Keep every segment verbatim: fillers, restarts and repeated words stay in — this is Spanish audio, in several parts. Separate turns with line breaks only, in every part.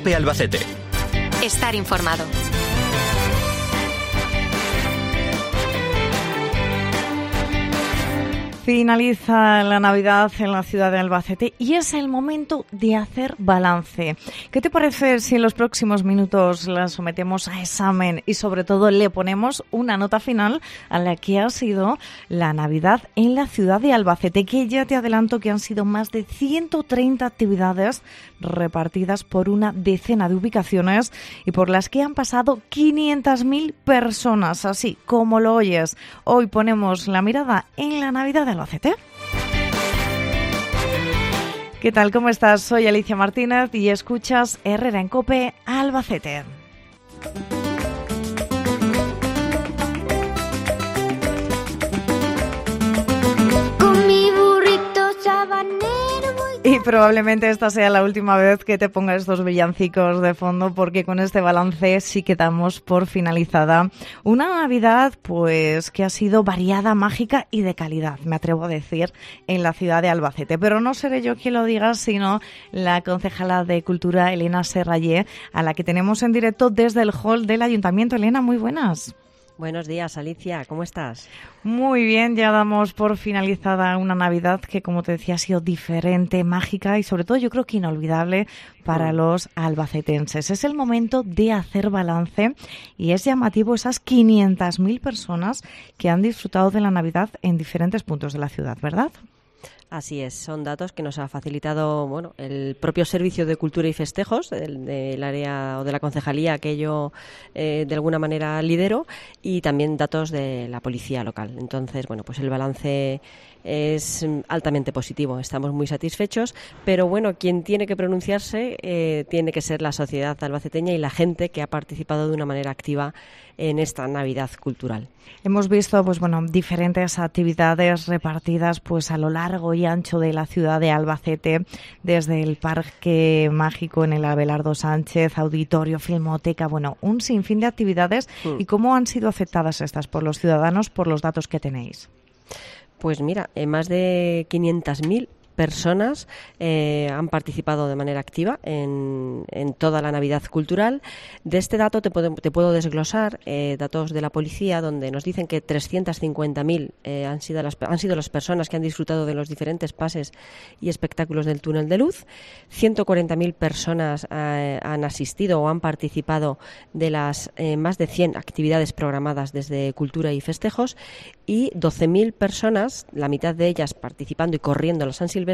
COPE Albacete.
Estar informado.
Finaliza la Navidad en la ciudad de Albacete y es el momento de hacer balance. ¿Qué te parece si en los próximos minutos la sometemos a examen y sobre todo le ponemos una nota final a la que ha sido la Navidad en la ciudad de Albacete? Que ya te adelanto que han sido más de ciento treinta actividades repartidas por una decena de ubicaciones y por las que han pasado quinientas mil personas, así como lo oyes. Hoy ponemos la mirada en la Navidad de Albacete. ¿Qué tal? ¿Cómo estás? Soy Alicia Martínez y escuchas Herrera en COPE Albacete.
Con mi burrito sabanero.
Y probablemente esta sea la última vez que te ponga estos villancicos de fondo, porque con este balance sí que damos por finalizada una Navidad pues que ha sido variada, mágica y de calidad, me atrevo a decir, en la ciudad de Albacete. Pero no seré yo quien lo diga, sino la concejala de Cultura, Elena Serrallé, a la que tenemos en directo desde el hall del Ayuntamiento. Elena, muy buenas.
Buenos días, Alicia, ¿cómo estás?
Muy bien, ya damos por finalizada una Navidad que, como te decía, ha sido diferente, mágica y sobre todo yo creo que inolvidable para los albacetenses. Es el momento de hacer balance y es llamativo esas quinientas mil personas que han disfrutado de la Navidad en diferentes puntos de la ciudad, ¿verdad?
Así es, son datos que nos ha facilitado bueno, el propio Servicio de Cultura y Festejos del, del área o de la concejalía que yo eh, de alguna manera lidero, y también datos de la policía local. Entonces, bueno, pues el balance es altamente positivo, estamos muy satisfechos, pero bueno, quien tiene que pronunciarse eh, tiene que ser la sociedad albaceteña y la gente que ha participado de una manera activa en esta Navidad cultural.
Hemos visto pues bueno diferentes actividades repartidas pues a lo largo y ancho de la ciudad de Albacete, desde el Parque Mágico en el Abelardo Sánchez, auditorio, filmoteca, bueno, un sinfín de actividades. Mm. ¿Y cómo han sido aceptadas estas por los ciudadanos, por los datos que tenéis?
Pues mira, eh, más de quinientas mil personas eh, han participado de manera activa en, en toda la Navidad cultural. De este dato te puedo, te puedo desglosar eh, datos de la policía, donde nos dicen que trescientas cincuenta mil eh, han sido las han sido las personas que han disfrutado de los diferentes pases y espectáculos del túnel de luz. ciento cuarenta mil personas eh, han asistido o han participado de las eh, más de cien actividades programadas desde Cultura y Festejos, y doce mil personas, la mitad de ellas participando y corriendo los San Silvestre,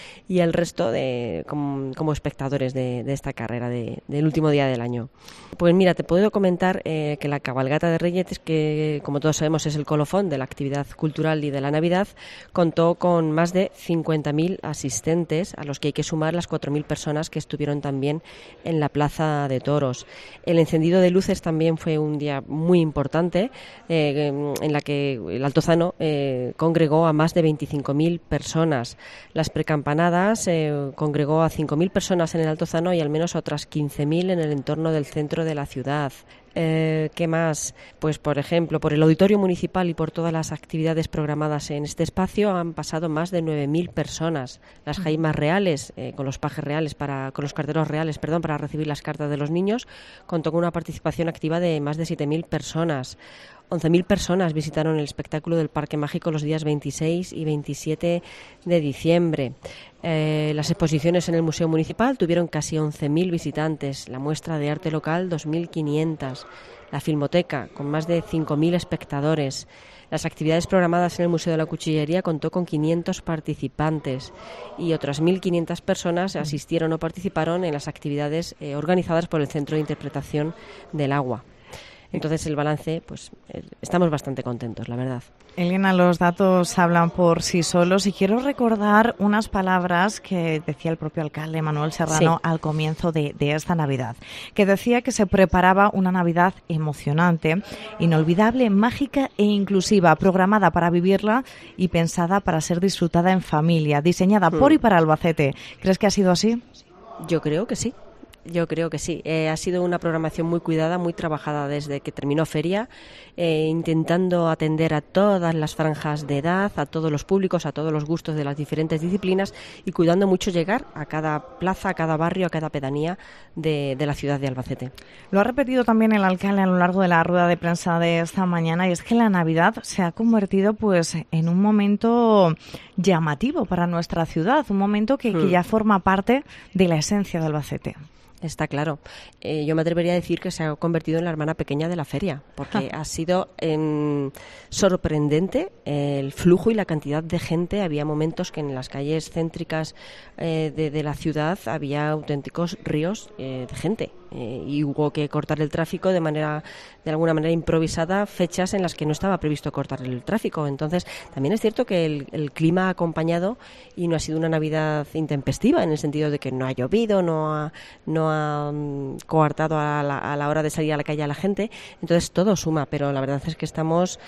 y el resto de como, como espectadores de, de esta carrera de, del último día del año. Pues mira, te puedo comentar eh, que la cabalgata de Reyes, que como todos sabemos es el colofón de la actividad cultural y de la Navidad, contó con más de cincuenta mil asistentes, a los que hay que sumar las cuatro mil personas que estuvieron también en la Plaza de Toros. El encendido de luces también fue un día muy importante, eh, en la que el Altozano eh, congregó a más de veinticinco mil personas. Las precampanadas eh, congregó a cinco mil personas en el Altozano y al menos a otras quince mil en el entorno del centro de la ciudad. Eh, ¿Qué más? Pues, por ejemplo, por el Auditorio Municipal y por todas las actividades programadas en este espacio han pasado más de nueve mil personas. Las jaimas reales, eh, con los pajes reales, para, con los carteros reales, perdón, para recibir las cartas de los niños, contó con una participación activa de más de siete mil personas. once mil personas visitaron el espectáculo del Parque Mágico los días veintiséis y veintisiete de diciembre. Eh, las exposiciones en el Museo Municipal tuvieron casi once mil visitantes, la muestra de arte local dos mil quinientas, la filmoteca con más de cinco mil espectadores. Las actividades programadas en el Museo de la Cuchillería contó con quinientos participantes y otras mil quinientas personas asistieron o participaron en las actividades eh, organizadas por el Centro de Interpretación del Agua. Entonces el balance, pues eh, estamos bastante contentos, la verdad.
Elena, los datos hablan por sí solos y quiero recordar unas palabras que decía el propio alcalde Manuel Serrano sí. al comienzo de, de esta Navidad, que decía que se preparaba una Navidad emocionante, inolvidable, mágica e inclusiva, programada para vivirla y pensada para ser disfrutada en familia, diseñada hmm. por y para Albacete. ¿Crees que ha sido así?
Yo creo que sí. Yo creo que sí. Eh, ha sido una programación muy cuidada, muy trabajada desde que terminó feria, eh, intentando atender a todas las franjas de edad, a todos los públicos, a todos los gustos de las diferentes disciplinas y cuidando mucho llegar a cada plaza, a cada barrio, a cada pedanía de, de la ciudad de Albacete.
Lo ha repetido también el alcalde a lo largo de la rueda de prensa de esta mañana, y es que la Navidad se ha convertido pues en un momento llamativo para nuestra ciudad, un momento que, mm. que ya forma parte de la esencia de Albacete.
Está claro. Eh, yo me atrevería a decir que se ha convertido en la hermana pequeña de la feria, porque ha sido eh, sorprendente eh, el flujo y la cantidad de gente. Había momentos que en las calles céntricas eh, de, de la ciudad había auténticos ríos eh, de gente. Eh, y hubo que cortar el tráfico de manera, de alguna manera improvisada, fechas en las que no estaba previsto cortar el tráfico. Entonces, también es cierto que el, el clima ha acompañado y no ha sido una Navidad intempestiva, en el sentido de que no ha llovido, no ha, no ha um, coartado a la, a la hora de salir a la calle a la gente. Entonces, todo suma, pero la verdad es que estamos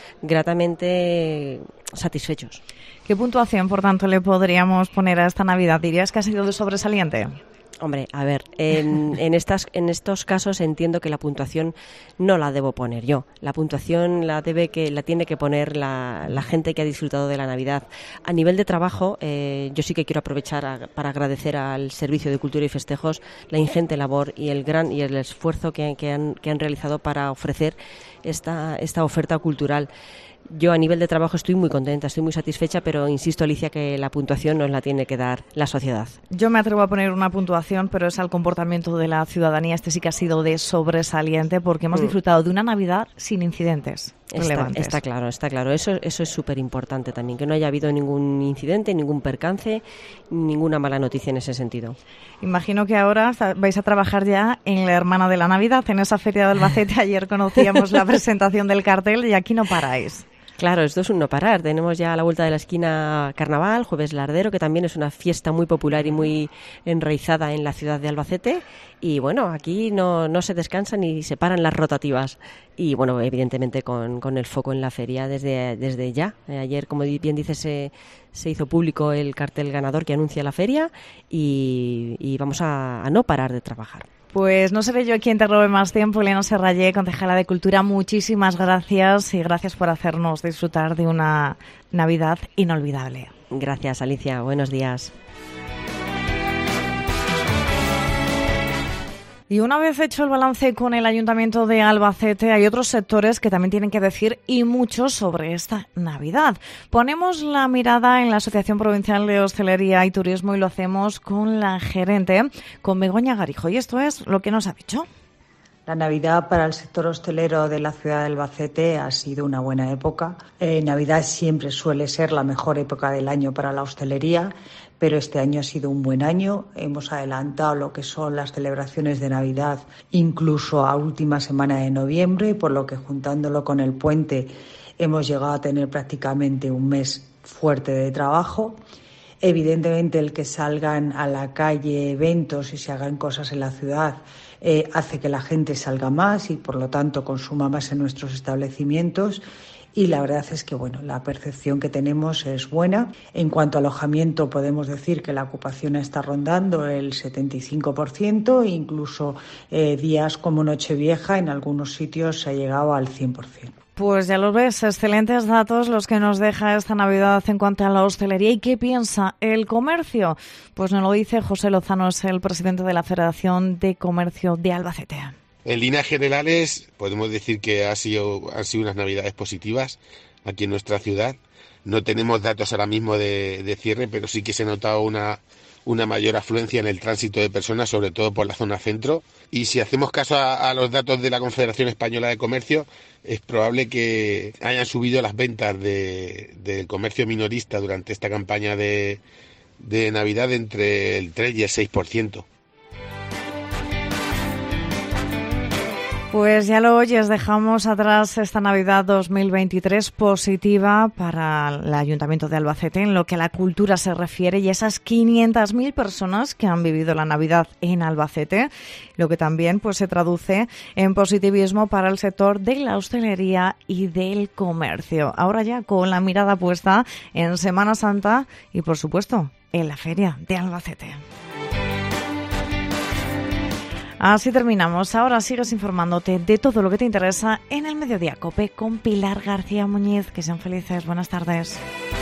gratamente satisfechos.
¿Qué puntuación, por tanto, le podríamos poner a esta Navidad? ¿Dirías que ha sido de sobresaliente?
Hombre, a ver, en, en, estas, en estos casos entiendo que la puntuación no la debo poner yo. La puntuación la debe que la tiene que poner la, la gente que ha disfrutado de la Navidad. A nivel de trabajo, eh, yo sí que quiero aprovechar a, para agradecer al Servicio de Cultura y Festejos la ingente labor y el gran y el esfuerzo que, que, han, que han realizado para ofrecer esta, esta oferta cultural. Yo a nivel de trabajo estoy muy contenta, estoy muy satisfecha, pero insisto, Alicia, que la puntuación nos la tiene que dar la sociedad.
Yo me atrevo a poner una puntuación, pero es al comportamiento de la ciudadanía. Este sí que ha sido de sobresaliente, porque hemos mm. disfrutado de una Navidad sin incidentes relevantes.
Está, está claro, está claro. Eso, eso es súper importante también, que no haya habido ningún incidente, ningún percance, ninguna mala noticia en ese sentido.
Imagino que ahora vais a trabajar ya en la Hermana de la Navidad, en esa feria de Albacete. Ayer conocíamos la presentación del cartel y aquí no paráis.
Claro, esto es un no parar. Tenemos ya a la vuelta de la esquina Carnaval, Jueves Lardero, que también es una fiesta muy popular y muy enraizada en la ciudad de Albacete. Y bueno, aquí no, no se descansa ni se paran las rotativas. Y bueno, evidentemente con, con el foco en la feria desde, desde ya. Ayer, como bien dices, se, se hizo público el cartel ganador que anuncia la feria y, y vamos a, a no parar de trabajar.
Pues no seré yo quien te robe más tiempo. Elena Serrallé, concejala de Cultura, muchísimas gracias y gracias por hacernos disfrutar de una Navidad inolvidable.
Gracias, Alicia. Buenos días.
Y una vez hecho el balance con el Ayuntamiento de Albacete, hay otros sectores que también tienen que decir y mucho sobre esta Navidad. Ponemos la mirada en la Asociación Provincial de Hostelería y Turismo y lo hacemos con la gerente, con Begoña Garijo. Y esto es lo que nos ha dicho.
La Navidad para el sector hostelero de la ciudad de Albacete ha sido una buena época. Eh, Navidad siempre suele ser la mejor época del año para la hostelería, pero este año ha sido un buen año. Hemos adelantado lo que son las celebraciones de Navidad incluso a última semana de noviembre, por lo que juntándolo con el puente hemos llegado a tener prácticamente un mes fuerte de trabajo. Evidentemente el que salgan a la calle eventos y se hagan cosas en la ciudad eh, hace que la gente salga más y por lo tanto consuma más en nuestros establecimientos. Y la verdad es que bueno, la percepción que tenemos es buena. En cuanto a alojamiento, podemos decir que la ocupación está rondando el setenta y cinco por ciento, incluso eh, días como Nochevieja en algunos sitios se ha llegado al cien por ciento.
Pues ya lo ves, excelentes datos los que nos deja esta Navidad en cuanto a la hostelería. ¿Y qué piensa el comercio? Pues nos lo dice José Lozano, es el presidente de la Federación de Comercio de Albacete.
En líneas generales, podemos decir que ha sido, han sido unas Navidades positivas aquí en nuestra ciudad. No tenemos datos ahora mismo de, de cierre, pero sí que se ha notado una, una mayor afluencia en el tránsito de personas, sobre todo por la zona centro. Y si hacemos caso a, a los datos de la Confederación Española de Comercio, es probable que hayan subido las ventas de, del comercio minorista durante esta campaña de, de Navidad entre el tres y el seis por ciento.
Pues ya lo oyes, dejamos atrás esta Navidad dos mil veintitrés positiva para el Ayuntamiento de Albacete en lo que a la cultura se refiere y esas quinientas mil personas que han vivido la Navidad en Albacete, lo que también pues se traduce en positivismo para el sector de la hostelería y del comercio. Ahora ya con la mirada puesta en Semana Santa y por supuesto en la Feria de Albacete. Así terminamos. Ahora sigues informándote de todo lo que te interesa en el Mediodía COPE con Pilar García Muñiz. Que sean felices. Buenas tardes.